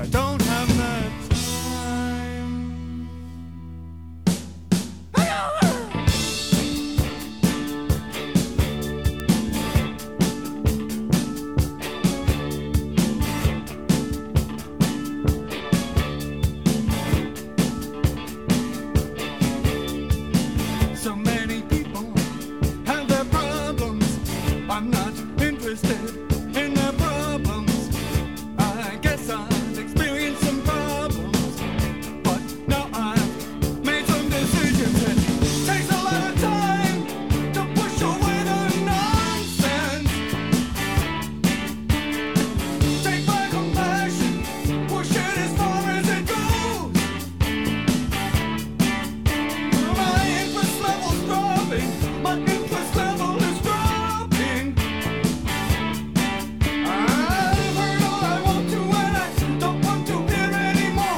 I don't have that time. So many people have their problems. I'm not interested in their problems. I guess I've experienced some problems, but now I've made some decisions. It takes a lot of time to push away the nonsense. Take my compassion, push it as far as it goes. My interest level's dropping. My interest level is dropping. I've heard all I want to and I don't want to hear anymore.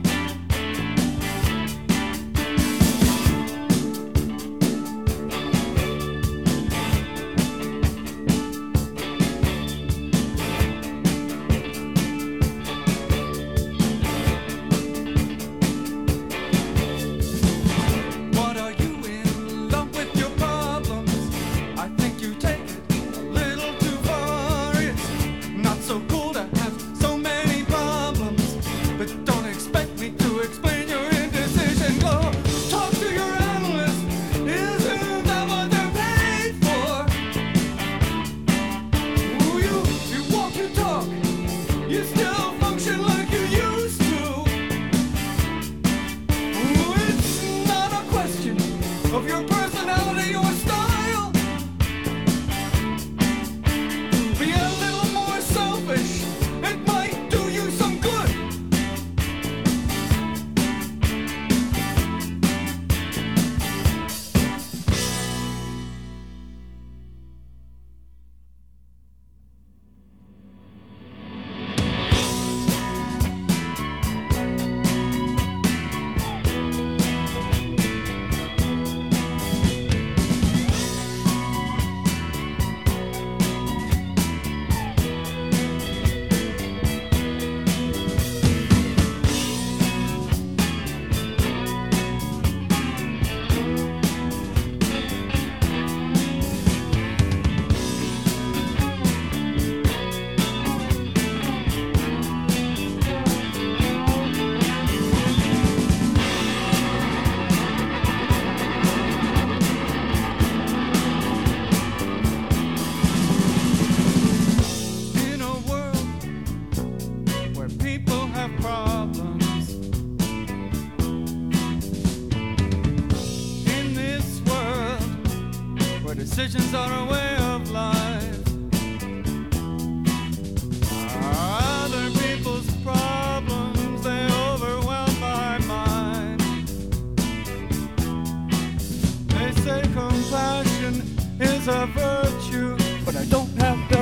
What are you in love with your problems? I think you take it a little too far. It's not so cool to have so many problems, but don't expect me to explain your indecision. Go talk to your analyst. Isn't that what they're paid for? Ooh, you walk, you talk. You still function like you used to. Ooh, it's not a question of your personality or style. Be a little more selfish. It might do you some good. In a world where people have problems, in this world where decisions are a way of life, other people's problems, they overwhelm my mind. They say compassion is a virtue, but I don't have the